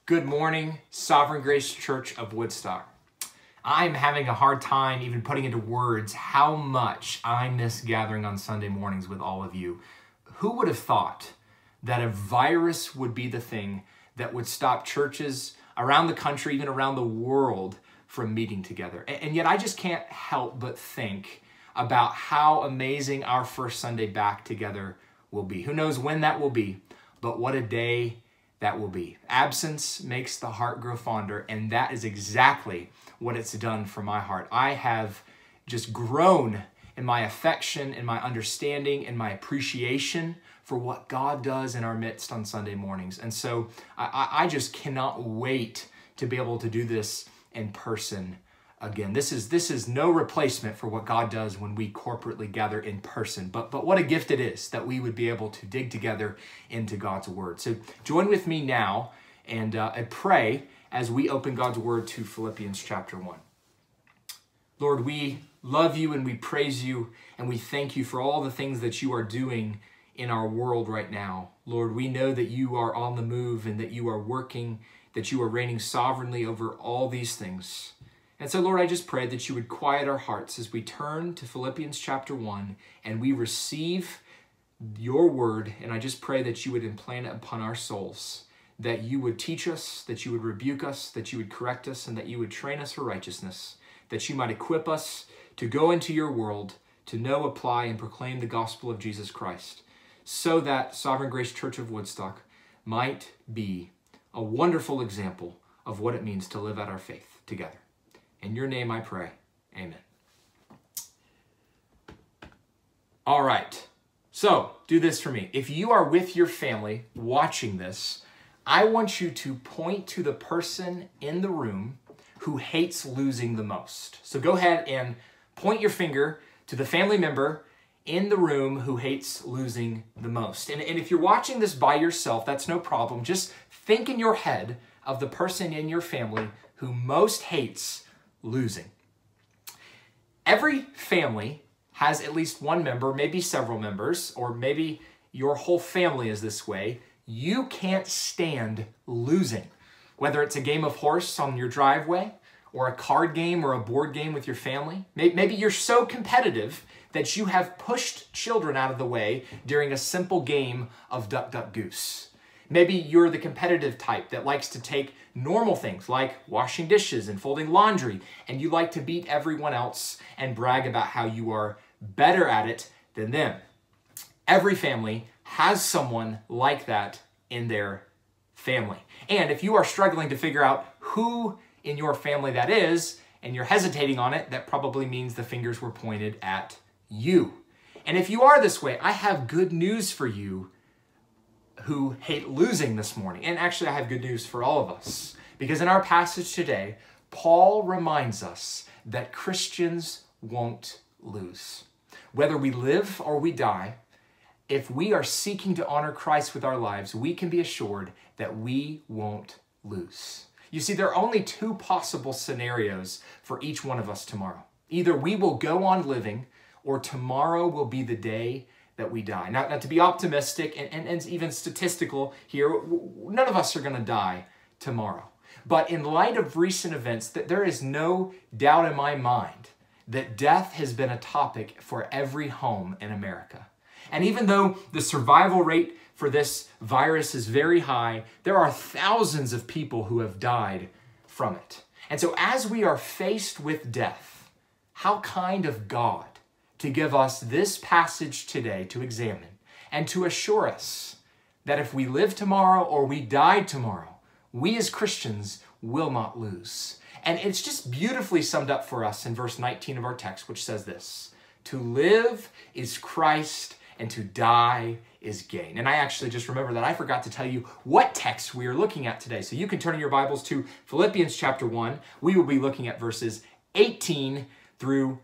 Good morning, Sovereign Grace Church of Woodstock. I'm having a hard time even putting into words how much I miss gathering on Sunday mornings with all of you. Who would have thought that a virus would be the thing that would stop churches around the country, even around the world, from meeting together? And yet I just can't help but think about how amazing our first Sunday back together will be. Who knows when that will be, but what a day that will be. Absence makes the heart grow fonder, and that is exactly what it's done for my heart. I have just grown in my affection, in my understanding, in my appreciation for what God does in our midst on Sunday mornings. And so I just cannot wait to be able to do this in person again. This is no replacement for what God does when we corporately gather in person. But what a gift it is that we would be able to dig together into God's Word. So join with me now and pray as we open God's Word to Philippians chapter 1. Lord, we love you and we praise you and we thank you for all the things that you are doing in our world right now. Lord, we know that you are on the move and that you are working, that you are reigning sovereignly over all these things. And so, Lord, I just pray that you would quiet our hearts as we turn to Philippians chapter 1 and we receive your word. And I just pray that you would implant it upon our souls, that you would teach us, that you would rebuke us, that you would correct us, and that you would train us for righteousness, that you might equip us to go into your world, to know, apply, and proclaim the gospel of Jesus Christ, so that Sovereign Grace Church of Woodstock might be a wonderful example of what it means to live out our faith together. In your name I pray, amen. All right, so do this for me. If you are with your family watching this, I want you to point to the person in the room who hates losing the most. So go ahead and point your finger to the family member in the room who hates losing the most. And if you're watching this by yourself, that's no problem. Just think in your head of the person in your family who most hates losing. Every family has at least one member, maybe several members, or maybe your whole family is this way. You can't stand losing. Whether it's a game of horse on your driveway, or a card game or a board game with your family. Maybe you're so competitive that you have pushed children out of the way during a simple game of duck, duck, goose. Maybe you're the competitive type that likes to take normal things like washing dishes and folding laundry, and you like to beat everyone else and brag about how you are better at it than them. Every family has someone like that in their family. And if you are struggling to figure out who in your family that is, and you're hesitating on it, that probably means the fingers were pointed at you. And if you are this way, I have good news for you who hate losing this morning. And actually, I have good news for all of us. Because in our passage today, Paul reminds us that Christians won't lose. Whether we live or we die, if we are seeking to honor Christ with our lives, we can be assured that we won't lose. You see, there are only two possible scenarios for each one of us tomorrow. Either we will go on living, or tomorrow will be the day that we die. Now to be optimistic and even statistical here, none of us are going to die tomorrow. But in light of recent events, there is no doubt in my mind that death has been a topic for every home in America. And even though the survival rate for this virus is very high, there are thousands of people who have died from it. And so as we are faced with death, how kind of God to give us this passage today to examine and to assure us that if we live tomorrow or we die tomorrow, we as Christians will not lose. And it's just beautifully summed up for us in verse 19 of our text, which says this: "To live is Christ, and to die is gain." And I actually just remember that I forgot to tell you what text we are looking at today. So you can turn in your Bibles to Philippians chapter 1. We will be looking at verses 18 through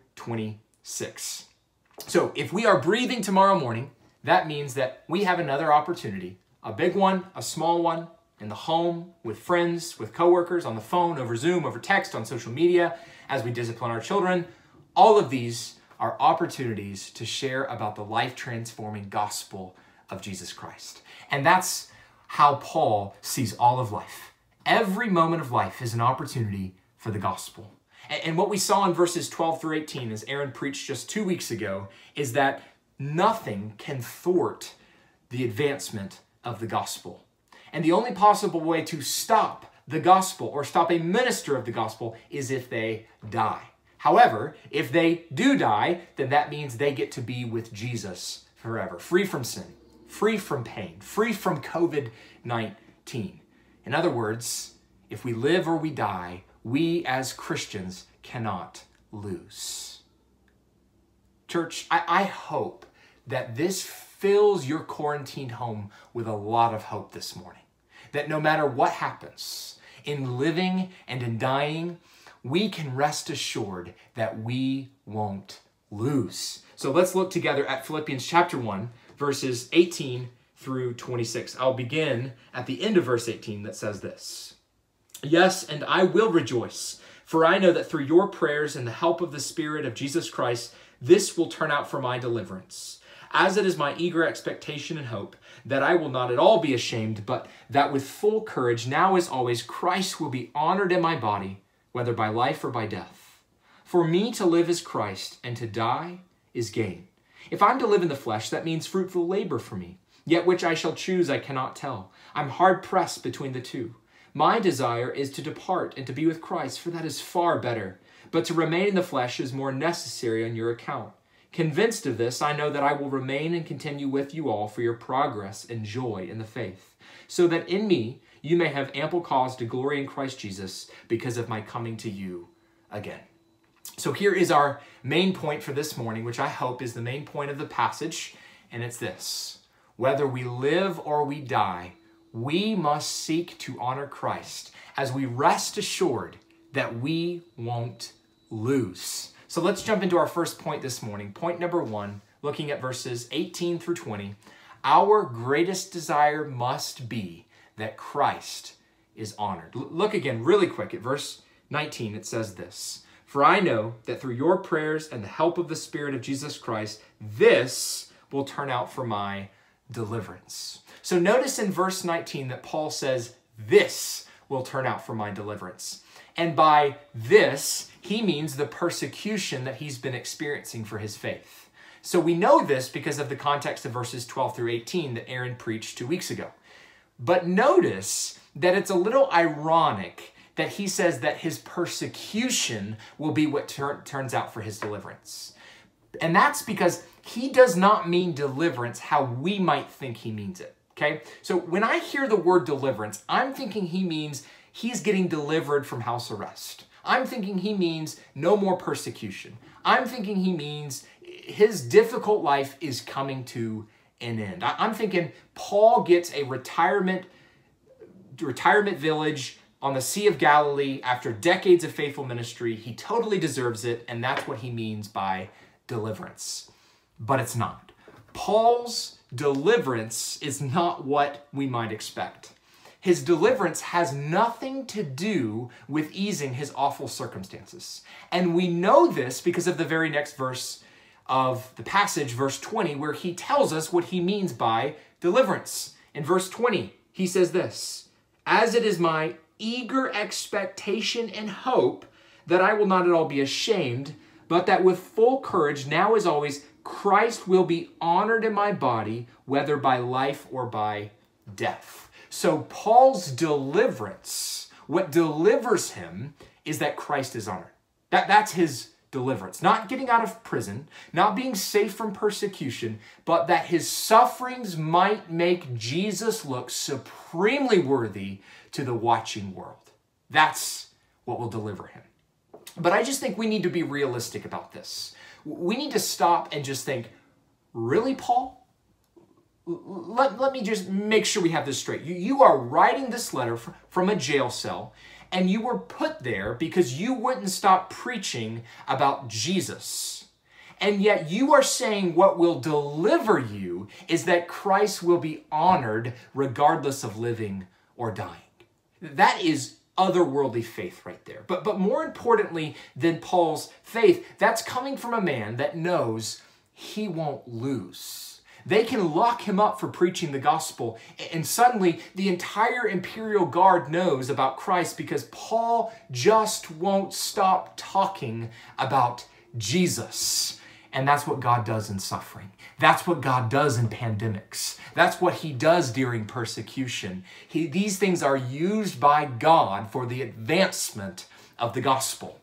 26. So if we are breathing tomorrow morning, that means that we have another opportunity, a big one, a small one, in the home, with friends, with coworkers, on the phone, over Zoom, over text, on social media, as we discipline our children. All of these are opportunities to share about the life-transforming gospel of Jesus Christ. And that's how Paul sees all of life. Every moment of life is an opportunity for the gospel. And what we saw in verses 12 through 18, as Aaron preached just 2 weeks ago, is that nothing can thwart the advancement of the gospel. And the only possible way to stop the gospel or stop a minister of the gospel is if they die. However, if they do die, then that means they get to be with Jesus forever, free from sin, free from pain, free from COVID-19. In other words, if we live or we die, we as Christians cannot lose. Church, I hope that this fills your quarantined home with a lot of hope this morning. That no matter what happens in living and in dying, we can rest assured that we won't lose. So let's look together at Philippians chapter 1, verses 18 through 26. I'll begin at the end of verse 18 that says this. Yes, and I will rejoice, for I know that through your prayers and the help of the Spirit of Jesus Christ, this will turn out for my deliverance. As it is my eager expectation and hope that I will not at all be ashamed, but that with full courage, now as always, Christ will be honored in my body, whether by life or by death. For me to live is Christ, and to die is gain. If I'm to live in the flesh, that means fruitful labor for me. Yet which I shall choose I cannot tell. I'm hard pressed between the two. My desire is to depart and to be with Christ, for that is far better. But to remain in the flesh is more necessary on your account. Convinced of this, I know that I will remain and continue with you all for your progress and joy in the faith, so that in me you may have ample cause to glory in Christ Jesus because of my coming to you again. So here is our main point for this morning, which I hope is the main point of the passage, and it's this. Whether we live or we die, we must seek to honor Christ as we rest assured that we won't lose. So let's jump into our first point this morning. Point number 1, looking at verses 18 through 20. Our greatest desire must be that Christ is honored. Look again really quick at verse 19. It says this, for I know that through your prayers and the help of the Spirit of Jesus Christ, this will turn out for my deliverance. So notice in verse 19 that Paul says, this will turn out for my deliverance. And by this, he means the persecution that he's been experiencing for his faith. So we know this because of the context of verses 12 through 18 that Aaron preached 2 weeks ago. But notice that it's a little ironic that he says that his persecution will be what turns out for his deliverance. And that's because he does not mean deliverance how we might think he means it, okay? So when I hear the word deliverance, I'm thinking he means he's getting delivered from house arrest. I'm thinking he means no more persecution. I'm thinking he means his difficult life is coming to an end. I'm thinking Paul gets a retirement village on the Sea of Galilee after decades of faithful ministry. He totally deserves it, and that's what he means by deliverance. But it's not. Paul's deliverance is not what we might expect. His deliverance has nothing to do with easing his awful circumstances. And we know this because of the very next verse of the passage, verse 20, where he tells us what he means by deliverance. In verse 20, he says this, as it is my eager expectation and hope that I will not at all be ashamed, but that with full courage, now as always, Christ will be honored in my body, whether by life or by death. So Paul's deliverance, what delivers him is that Christ is honored. That's his deliverance. Not getting out of prison, not being safe from persecution, but that his sufferings might make Jesus look supremely worthy to the watching world. That's what will deliver him. But I just think we need to be realistic about this. We need to stop and just think, really, Paul? Let me just make sure we have this straight. You are writing this letter from a jail cell, and you were put there because you wouldn't stop preaching about Jesus. And yet you are saying what will deliver you is that Christ will be honored regardless of living or dying. That is otherworldly faith right there. But more importantly than Paul's faith, that's coming from a man that knows he won't lose. They can lock him up for preaching the gospel. And suddenly the entire imperial guard knows about Christ because Paul just won't stop talking about Jesus. And that's what God does in suffering. That's what God does in pandemics. That's what he does during persecution. These things are used by God for the advancement of the gospel.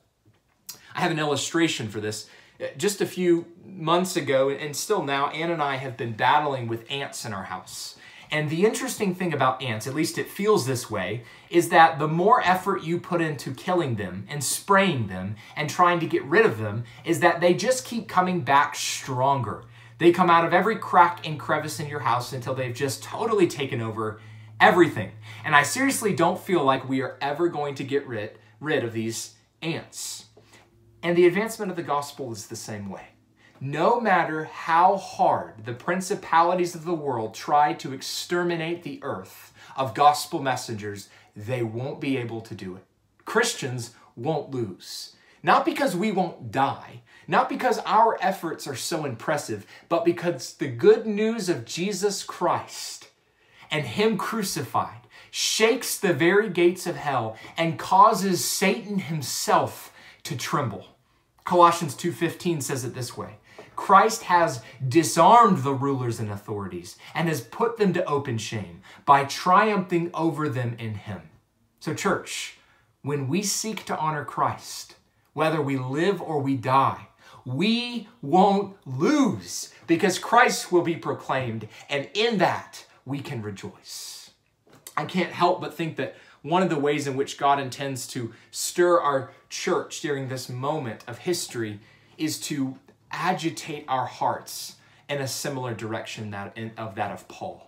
I have an illustration for this. Just a few months ago, and still now, Ann and I have been battling with ants in our house. And the interesting thing about ants, at least it feels this way, is that the more effort you put into killing them and spraying them and trying to get rid of them, is that they just keep coming back stronger. They come out of every crack and crevice in your house until they've just totally taken over everything. And I seriously don't feel like we are ever going to get rid of these ants. And the advancement of the gospel is the same way. No matter how hard the principalities of the world try to exterminate the earth of gospel messengers, they won't be able to do it. Christians won't lose. Not because we won't die, not because our efforts are so impressive, but because the good news of Jesus Christ and him crucified shakes the very gates of hell and causes Satan himself to tremble. Colossians 2:15 says it this way: Christ has disarmed the rulers and authorities and has put them to open shame by triumphing over them in him. So church, when we seek to honor Christ, whether we live or we die, we won't lose because Christ will be proclaimed, and in that we can rejoice. I can't help but think that one of the ways in which God intends to stir our church during this moment of history is to agitate our hearts in a similar direction of that of Paul.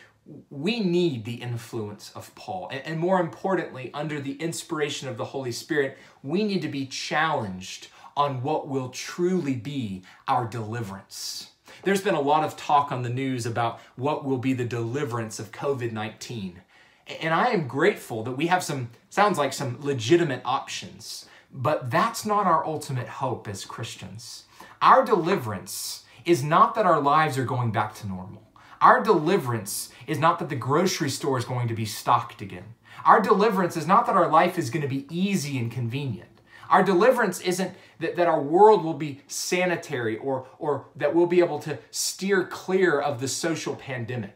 We need the influence of Paul. And more importantly, under the inspiration of the Holy Spirit, we need to be challenged on what will truly be our deliverance. There's been a lot of talk on the news about what will be the deliverance of COVID-19. And I am grateful that we have sounds like some legitimate options, but that's not our ultimate hope as Christians. Our deliverance is not that our lives are going back to normal. Our deliverance is not that the grocery store is going to be stocked again. Our deliverance is not that our life is going to be easy and convenient. Our deliverance isn't that our world will be sanitary or that we'll be able to steer clear of the social pandemic.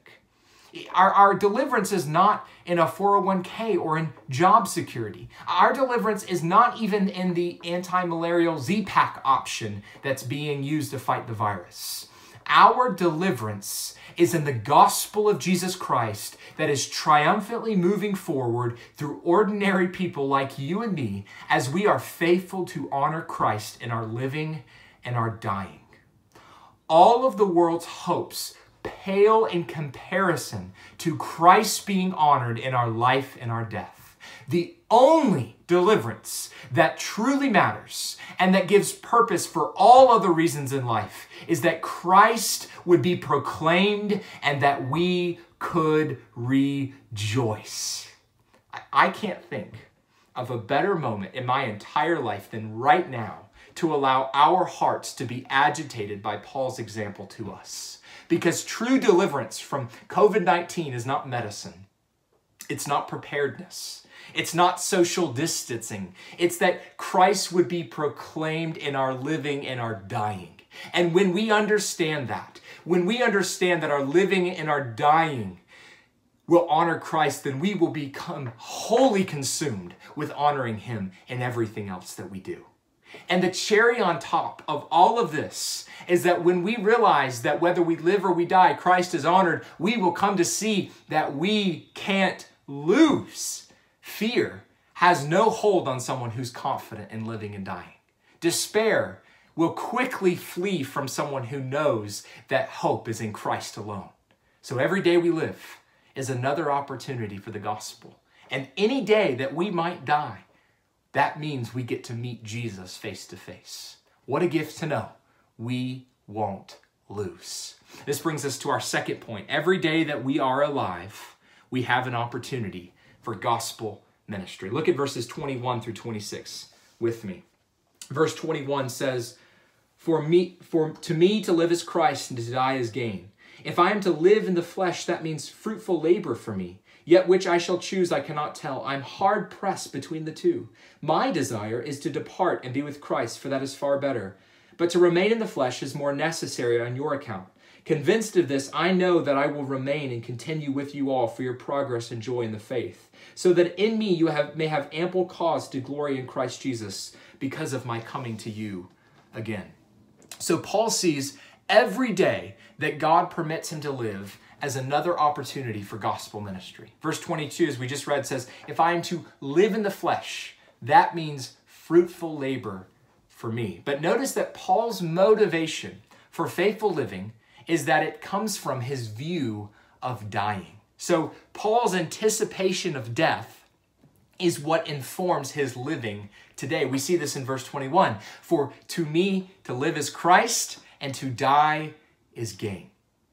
Our deliverance is not in a 401k or in job security. Our deliverance is not even in the anti-malarial Z-Pack option that's being used to fight the virus. Our deliverance is in the gospel of Jesus Christ that is triumphantly moving forward through ordinary people like you and me as we are faithful to honor Christ in our living and our dying. All of the world's hopes pale in comparison to Christ being honored in our life and our death. The only deliverance that truly matters and that gives purpose for all other reasons in life is that Christ would be proclaimed and that we could rejoice. I can't think of a better moment in my entire life than right now to allow our hearts to be agitated by Paul's example to us. Because true deliverance from COVID-19 is not medicine. It's not preparedness. It's not social distancing. It's that Christ would be proclaimed in our living and our dying. And when we understand that our living and our dying will honor Christ, then we will become wholly consumed with honoring him in everything else that we do. And the cherry on top of all of this is that when we realize that whether we live or we die, Christ is honored, we will come to see that we can't lose. Fear has no hold on someone who's confident in living and dying. Despair will quickly flee from someone who knows that hope is in Christ alone. So every day we live is another opportunity for the gospel. And any day that we might die, that means we get to meet Jesus face to face. What a gift to know we won't lose. This brings us to our second point. Every day that we are alive, we have an opportunity for gospel ministry. Look at verses 21 through 26 with me. Verse 21 says, to me to live is Christ and to die is gain. If I am to live in the flesh, that means fruitful labor for me. Yet which I shall choose, I cannot tell. I'm hard pressed between the two. My desire is to depart and be with Christ, for that is far better. But to remain in the flesh is more necessary on your account. Convinced of this, I know that I will remain and continue with you all for your progress and joy in the faith, so that in me you may have ample cause to glory in Christ Jesus because of my coming to you again. So Paul sees every day that God permits him to live as another opportunity for gospel ministry. Verse 22, as we just read, says, if I am to live in the flesh, that means fruitful labor for me. But notice that Paul's motivation for faithful living is that it comes from his view of dying. So Paul's anticipation of death is what informs his living today. We see this in verse 21. For to me, to live is Christ, and to die is gain.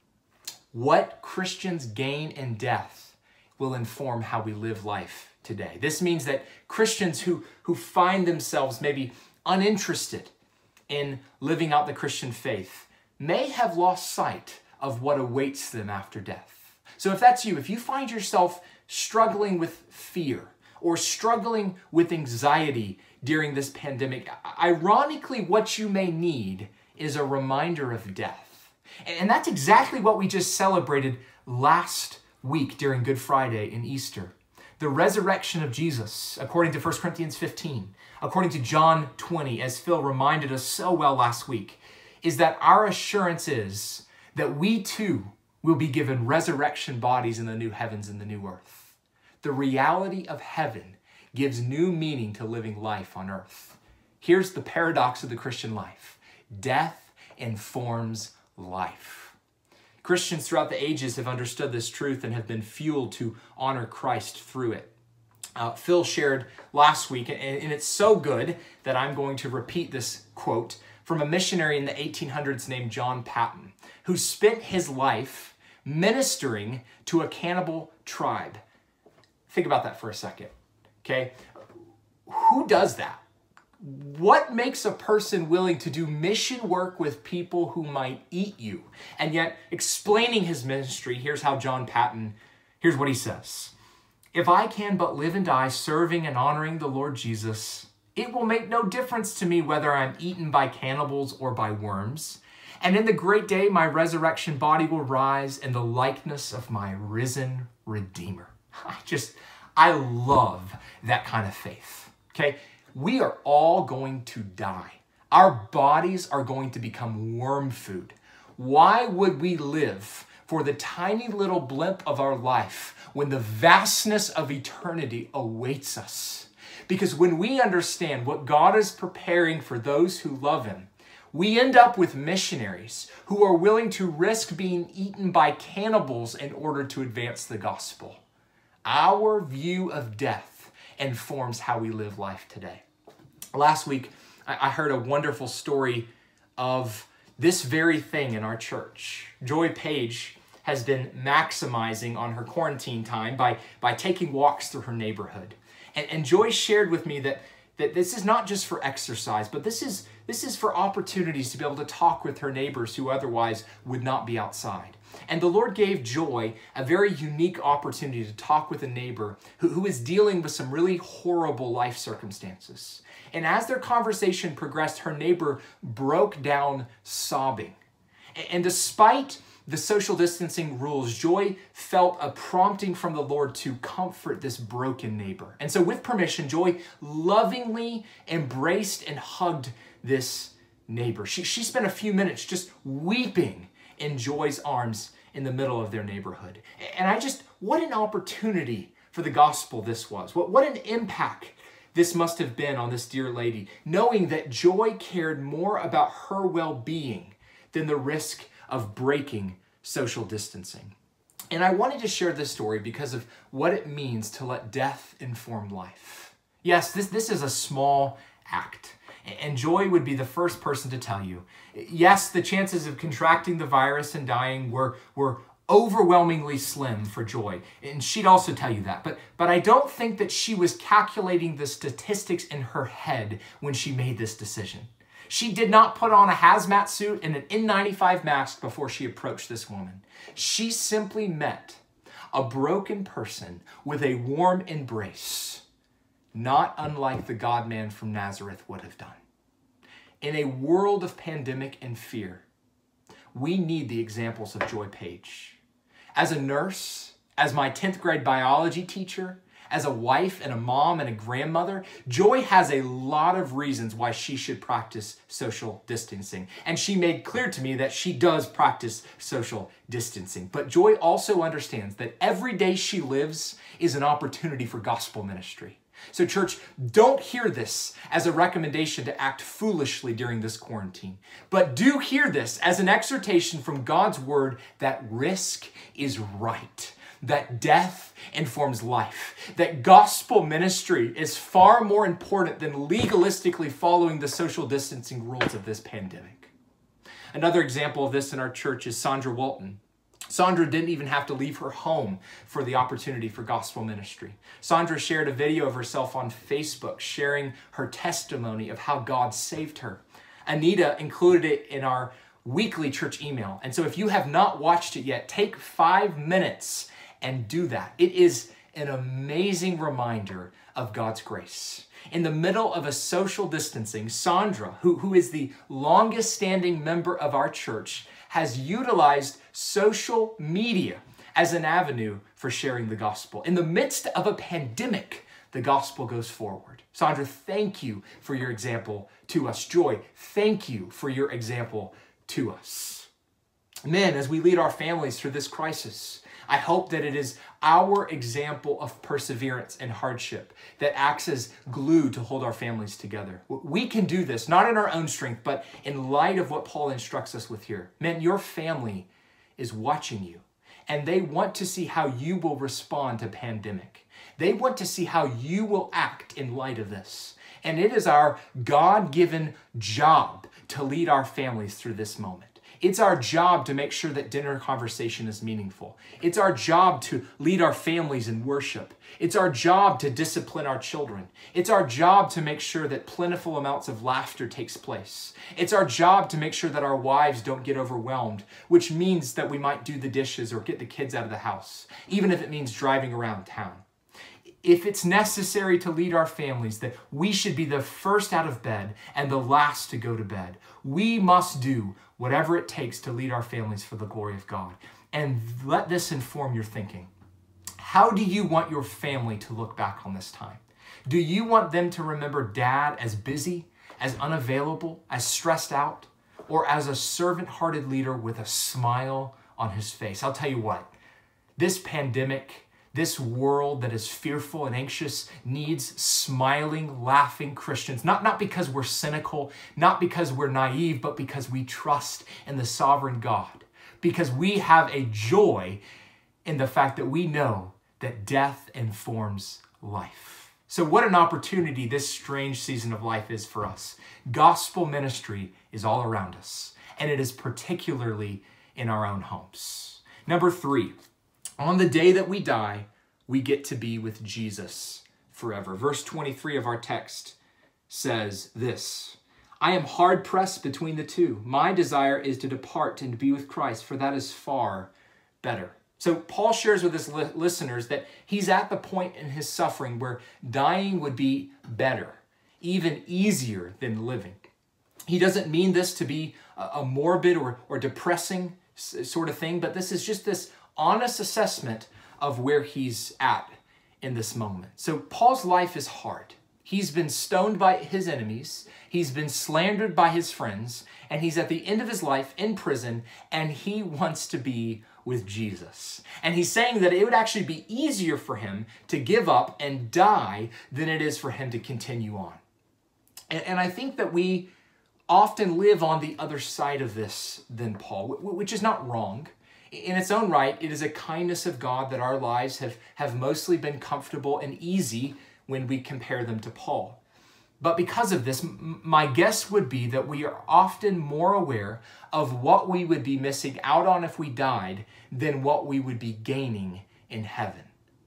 What Christians gain in death will inform how we live life today. This means that Christians who find themselves maybe uninterested in living out the Christian faith may have lost sight of what awaits them after death. So if that's you, if you find yourself struggling with fear or struggling with anxiety during this pandemic, ironically, what you may need is a reminder of death. And that's exactly what we just celebrated last week during Good Friday and Easter. The resurrection of Jesus, according to 1 Corinthians 15, according to John 20, as Phil reminded us so well last week, is that our assurance is that we too will be given resurrection bodies in the new heavens and the new earth. The reality of heaven gives new meaning to living life on earth. Here's the paradox of the Christian life. Death informs life. Christians throughout the ages have understood this truth and have been fueled to honor Christ through it. Phil shared last week, and it's so good that I'm going to repeat this quote from a missionary in the 1800s named John Paton, who spent his life ministering to a cannibal tribe. Think about that for a second, okay? Who does that? What makes a person willing to do mission work with people who might eat you? And yet, explaining his ministry, here's how John Paton, here's what he says. If I can but live and die serving and honoring the Lord Jesus, it will make no difference to me whether I'm eaten by cannibals or by worms. And in the great day, my resurrection body will rise in the likeness of my risen Redeemer. I love that kind of faith, okay? We are all going to die. Our bodies are going to become worm food. Why would we live for the tiny little blimp of our life when the vastness of eternity awaits us? Because when we understand what God is preparing for those who love him, we end up with missionaries who are willing to risk being eaten by cannibals in order to advance the gospel. Our view of death informs how we live life today. Last week, I heard a wonderful story of this very thing in our church. Joy Page has been maximizing on her quarantine time by taking walks through her neighborhood. And Joy shared with me that this is not just for exercise, but this is for opportunities to be able to talk with her neighbors who otherwise would not be outside. And the Lord gave Joy a very unique opportunity to talk with a neighbor who is dealing with some really horrible life circumstances. And as their conversation progressed, her neighbor broke down sobbing. And despite the social distancing rules, Joy felt a prompting from the Lord to comfort this broken neighbor. And so with permission, Joy lovingly embraced and hugged this neighbor. She spent a few minutes just weeping in Joy's arms in the middle of their neighborhood. And what an opportunity for the gospel this was. What an impact this must have been on this dear lady, knowing that Joy cared more about her well-being than the risk of breaking social distancing. And I wanted to share this story because of what it means to let death inform life. Yes, this is a small act. And Joy would be the first person to tell you, yes, the chances of contracting the virus and dying were overwhelmingly slim for Joy. And she'd also tell you that. But I don't think that she was calculating the statistics in her head when she made this decision. She did not put on a hazmat suit and an N95 mask before she approached this woman. She simply met a broken person with a warm embrace, not unlike the God-man from Nazareth would have done. In a world of pandemic and fear, we need the examples of Joy Page. As a nurse, as my 10th grade biology teacher, as a wife and a mom and a grandmother, Joy has a lot of reasons why she should practice social distancing. And she made clear to me that she does practice social distancing. But Joy also understands that every day she lives is an opportunity for gospel ministry. So church, don't hear this as a recommendation to act foolishly during this quarantine, but do hear this as an exhortation from God's word that risk is right, that death informs life, that gospel ministry is far more important than legalistically following the social distancing rules of this pandemic. Another example of this in our church is Sandra Walton. Sandra didn't even have to leave her home for the opportunity for gospel ministry. Sandra shared a video of herself on Facebook sharing her testimony of how God saved her. Anita included it in our weekly church email. And so if you have not watched it yet, take 5 minutes and do that. It is an amazing reminder of God's grace. In the middle of a social distancing, Sandra, who is the longest standing member of our church, has utilized social media as an avenue for sharing the gospel. In the midst of a pandemic, the gospel goes forward. Sandra, thank you for your example to us. Joy, thank you for your example to us. Men, as we lead our families through this crisis, I hope that it is our example of perseverance and hardship that acts as glue to hold our families together. We can do this, not in our own strength, but in light of what Paul instructs us with here. Men, your family is watching you, and they want to see how you will respond to pandemic. They want to see how you will act in light of this. And it is our God-given job to lead our families through this moment. It's our job to make sure that dinner conversation is meaningful. It's our job to lead our families in worship. It's our job to discipline our children. It's our job to make sure that plentiful amounts of laughter takes place. It's our job to make sure that our wives don't get overwhelmed, which means that we might do the dishes or get the kids out of the house, even if it means driving around town. If it's necessary to lead our families, that we should be the first out of bed and the last to go to bed, we must do whatever it takes to lead our families for the glory of God. And let this inform your thinking. How do you want your family to look back on this time? Do you want them to remember Dad as busy, as unavailable, as stressed out, or as a servant-hearted leader with a smile on his face? I'll tell you what, this pandemic, this world that is fearful and anxious needs smiling, laughing Christians, not because we're cynical, not because we're naive, but because we trust in the sovereign God, because we have a joy in the fact that we know that death informs life. So what an opportunity this strange season of life is for us. Gospel ministry is all around us, and it is particularly in our own homes. Number 3, on the day that we die, we get to be with Jesus forever. Verse 23 of our text says this, I am hard pressed between the two. My desire is to depart and to be with Christ, for that is far better. So Paul shares with his listeners that he's at the point in his suffering where dying would be better, even easier than living. He doesn't mean this to be a morbid or depressing sort of thing, but this is just this honest assessment of where he's at in this moment. So Paul's life is hard. He's been stoned by his enemies. He's been slandered by his friends, and he's at the end of his life in prison, and he wants to be with Jesus. And he's saying that it would actually be easier for him to give up and die than it is for him to continue on. And I think that we often live on the other side of this than Paul, which is not wrong. In its own right, it is a kindness of God that our lives have mostly been comfortable and easy when we compare them to Paul. But because of this, my guess would be that we are often more aware of what we would be missing out on if we died than what we would be gaining in heaven.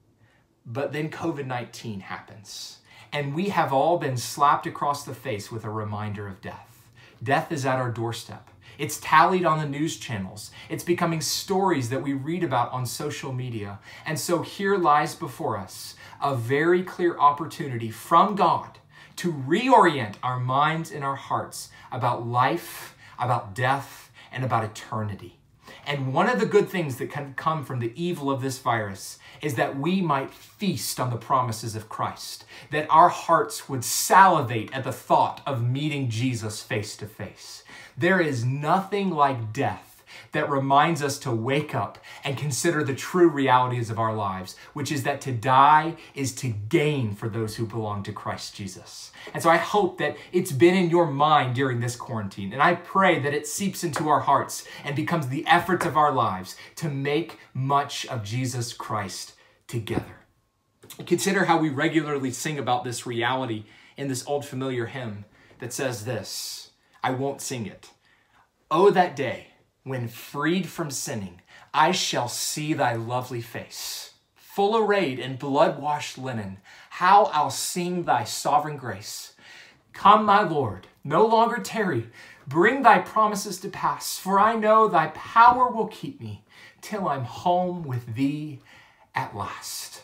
But then COVID-19 happens, and we have all been slapped across the face with a reminder of death. Death is at our doorstep. It's tallied on the news channels. It's becoming stories that we read about on social media. And so here lies before us a very clear opportunity from God to reorient our minds and our hearts about life, about death, and about eternity. And one of the good things that can come from the evil of this virus is that we might feast on the promises of Christ, that our hearts would salivate at the thought of meeting Jesus face to face. There is nothing like death that reminds us to wake up and consider the true realities of our lives, which is that to die is to gain for those who belong to Christ Jesus. And so I hope that it's been in your mind during this quarantine, and I pray that it seeps into our hearts and becomes the efforts of our lives to make much of Jesus Christ together. Consider how we regularly sing about this reality in this old familiar hymn that says this, I won't sing it. Oh, that day when freed from sinning, I shall see thy lovely face. Full arrayed in blood-washed linen, how I'll sing thy sovereign grace. Come, my Lord, no longer tarry. Bring thy promises to pass, for I know thy power will keep me till I'm home with thee at last.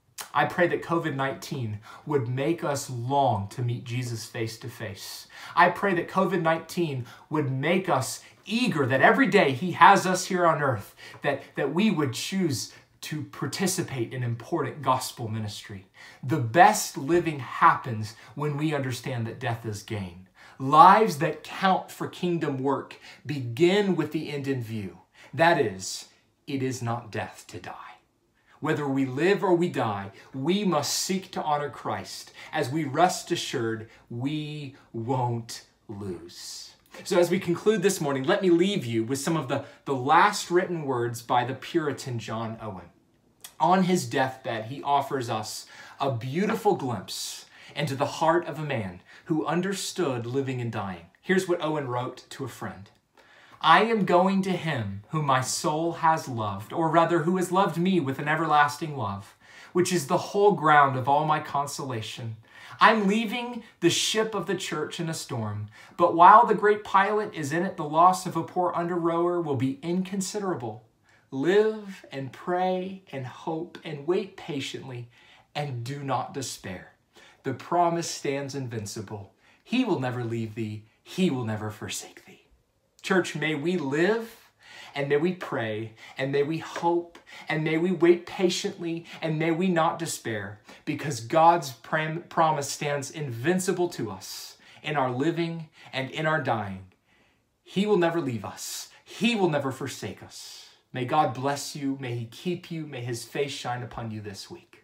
I pray that COVID-19 would make us long to meet Jesus face to face. I pray that COVID-19 would make us eager that every day he has us here on earth, that we would choose to participate in important gospel ministry. The best living happens when we understand that death is gain. Lives that count for kingdom work begin with the end in view. That is, it is not death to die. Whether we live or we die, we must seek to honor Christ as we rest assured we won't lose. So as we conclude this morning, let me leave you with some of the last written words by the Puritan John Owen. On his deathbed, he offers us a beautiful glimpse into the heart of a man who understood living and dying. Here's what Owen wrote to a friend. I am going to him whom my soul has loved, or rather who has loved me with an everlasting love, which is the whole ground of all my consolation. I'm leaving the ship of the church in a storm, but while the great pilot is in it, the loss of a poor under-rower will be inconsiderable. Live and pray and hope and wait patiently and do not despair. The promise stands invincible. He will never leave thee. He will never forsake thee. Church, may we live and may we pray and may we hope and may we wait patiently and may we not despair, because God's promise stands invincible to us in our living and in our dying. He will never leave us. He will never forsake us. May God bless you. May he keep you. May his face shine upon you this week.